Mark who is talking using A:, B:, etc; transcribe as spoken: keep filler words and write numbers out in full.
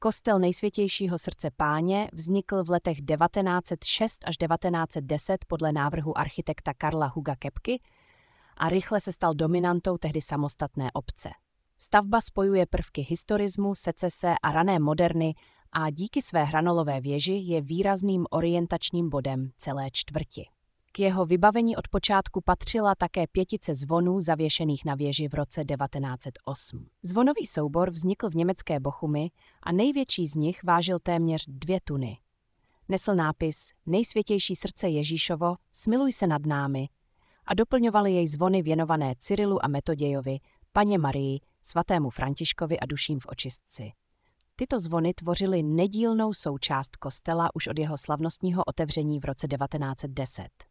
A: Kostel Nejsvětějšího srdce Páně vznikl v letech devatenáct set šest až devatenáct set deset podle návrhu architekta Karla Huga Kepky a rychle se stal dominantou tehdy samostatné obce. Stavba spojuje prvky historismu, secese a rané moderny a díky své hranolové věži je výrazným orientačním bodem celé čtvrti. K jeho vybavení od počátku patřila také pětice zvonů zavěšených na věži v roce devatenáct set osm. Zvonový soubor vznikl v německé Bochumi a největší z nich vážil téměř dvě tuny. Nesl nápis Nejsvětější srdce Ježíšovo, smiluj se nad námi a doplňovaly jej zvony věnované Cyrilu a Metodějovi, Panně Marii, svatému Františkovi a duším v očistci. Tyto zvony tvořily nedílnou součást kostela už od jeho slavnostního otevření v roce devatenáct set deset.